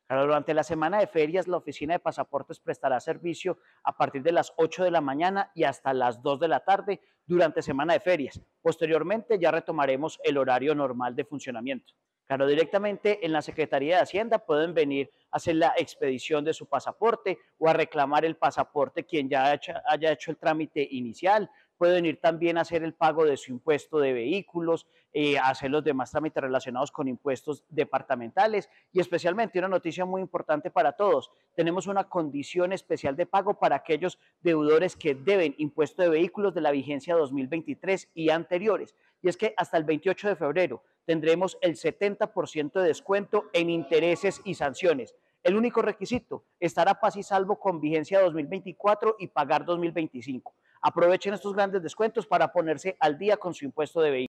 Claro, durante la semana de ferias, la oficina de pasaportes prestará servicio a partir de las 8 de la mañana y hasta las 2 de la tarde durante semana de ferias. Posteriormente ya retomaremos el horario normal de funcionamiento. Claro, directamente en la Secretaría de Hacienda pueden venir a hacer la expedición de su pasaporte o a reclamar el pasaporte quien ya haya hecho el trámite inicial. Pueden ir también a hacer el pago de su impuesto de vehículos, a hacer los demás trámites relacionados con impuestos departamentales y especialmente una noticia muy importante para todos. Tenemos una condición especial de pago para aquellos deudores que deben impuesto de vehículos de la vigencia 2023 y anteriores. Y es que hasta el 28 de febrero tendremos el 70% de descuento en intereses y sanciones. El único requisito, estar a paz y salvo con vigencia 2024 y pagar 2025. Aprovechen estos grandes descuentos para ponerse al día con su impuesto de vehículos.